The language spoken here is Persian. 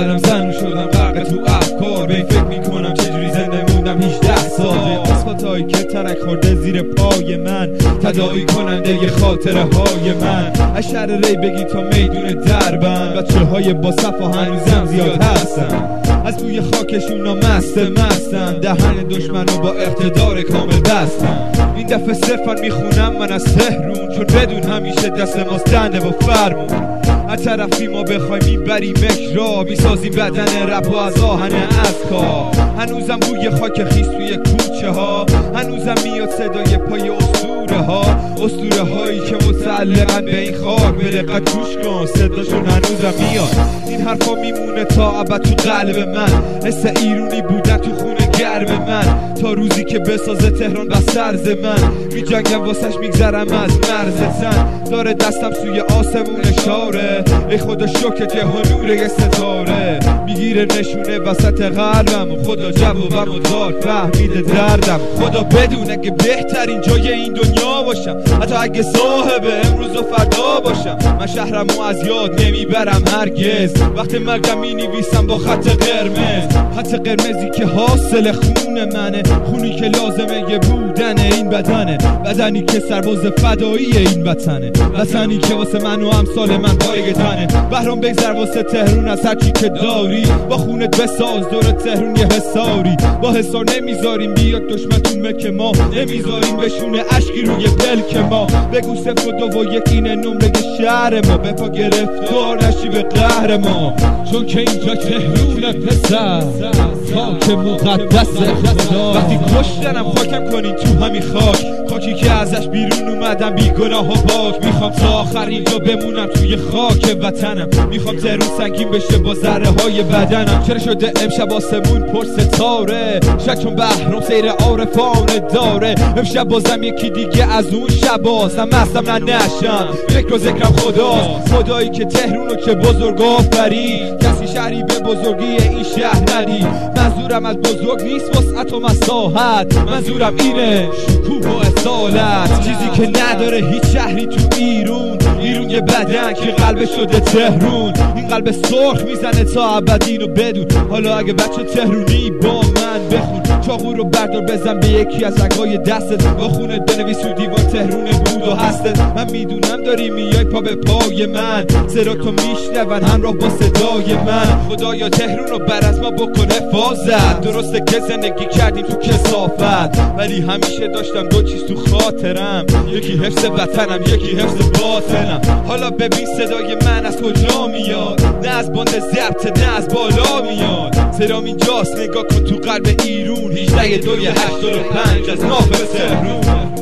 کردم زنون شدم غرق تو افکار، به این فکر میکنم چجوری زنده موندم 18 ساله. آسفالتایی که ترک خورده زیر پای من، تداعی کننده ی خاطره های من. از شهر ری بگی تا میدون دربند، بچه های با صفا هنوزم زیاد هستن، از توی خاکشون مستن، دهن دشمنو با اقتدار کامل بستن. این دفعه صرفا میخونم من از تهرون، چون بدون همیشه دست ماست دنده و فرمون. از طرفی ما بخوای میبریمش را، میسازیم بدن رپ و از آهن اسکا. هنوزم بوی خاک خیس توی کوچه ها، هنوزم میاد صدای پای اسطوره هایی که متعلقن به این خاک. به دقت گوش کن صداشون هنوزم میاد، این حرفا میمونه تا ابد تو قلب من. حس ایرونی بودن تو خونه گرم من، تا روزی که بسازه تهران و سرز من. میجنگم واسش میگذرم از مرز زن، داره دستم سوی آسمون اشاره. ای خدا شکر که نور یه ستاره میگیره نشونه وسط قلبم. خدا جوابم و دار فهمیده دردم. خدا بدونه که بهترین جای این دنیا باشم، حتی اگه صاحب امروز و فردا باشم. من شهرمو از یاد نمیبرم هرگز، وقتی مرگم مینویسم با خط قرمز. خط قرمزی که حاصل خون منه، خونی که لازمه یه بودن این بدنه. بدنی که سرباز فدایی این وطنه، وطنی که واسه من و امثال من پایه تنه. بهرام بگذر واسه تهرون از هرچی که داری، با خونت بساز دور تهرون یه حساری. با حسار نمیذاریم بیاد دشمن تو مکه ما، نمیذاریم بشونه اشکی روی پلک ما. بگو 0 و 1 اینه نمره شهر ما، بپا گرفتار نشی به قهر ما. چون که اینجا تهرون پسر، خاک مقدس خدا. وقتی کشتنم خاکم کنین تو همین خاکی که ازش بیرون اومدم بی گناه و پاک. میخوام تا آخر اینجا بمونم توی خاک وطنم، میخوام تهرون سنگین بشه با ذره های بدنم. چرا شده امشب آسمون پر ستاره؟ شاید چون بهرام سیر عارفانه داره. امشب بازم یکی دیگه از اون شباست، هم مستم نشم فکر و ذکرم خداست. خدایی که تهرونو که بزرگ آفرید، کسی شهری به بزرگی این شهر ندید. منظورم از بزرگ نیست وسعت و مساحت، منظورم اینه شکوه و اصالت. چیزی که نداره هیچ شهری تو ایرون یه بدن که قلب شده تهرون. این قلب سرخ میزنه تا ابد اینو بدون. حالا اگه بچه تهرونی با من بخون، چاقو رو بردار بزن به یکی از رگای دستت، با خونت بنویس رو دیوار تهرون بود و هستت. من میدونم داری میای پا به پای من، صدا تو میشنون همراه با صدای من. خدایا تهرون رو بر از ما بکن حفاظت. درسته که زندگی کردیم تو کثافت، ولی همیشه داشتم دو چیز تو خاطرم، یکی حفظ وطنم یکی حفظ باطنم. حالا ببین صدای من از کجا میاد، نه از باند ضبط نه از بالا میاد. صدام اینجاست نگاه کن تو قلب ایرون، 18/2/85 از ناف تهرون.